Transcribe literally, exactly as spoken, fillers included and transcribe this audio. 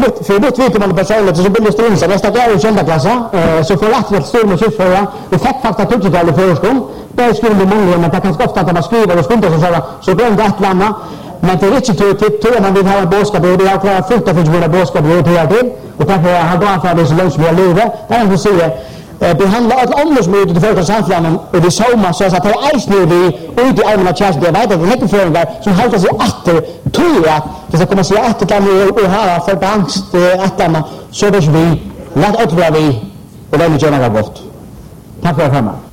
mitt, för mitt vidkommande personligt så vill jag stå in sig. Nästa dag i kända klassa så får jag att stå med kyrkföra. Vi fick faktiskt tuttiotal i förskolan. Där skulle vi många, men det kan ofta att man skriver och skuntar så så glömde ett landa. Men det är inte till till man vill ha en båtskap och det har klarat fullt att finna båtskap och det här till. Och därför har jag för det så långt som jag lever. Där är det så det handlar om andra som är ute till första samfällan och det så man så att det är ice nu vi ute i allmänna tjänst det vet att det heter föringar som håller sig åter tror jag det ska komma sig åter kan vi och ha för angst att man så det vi låt åter vi och det är ju något gott. Tack för det.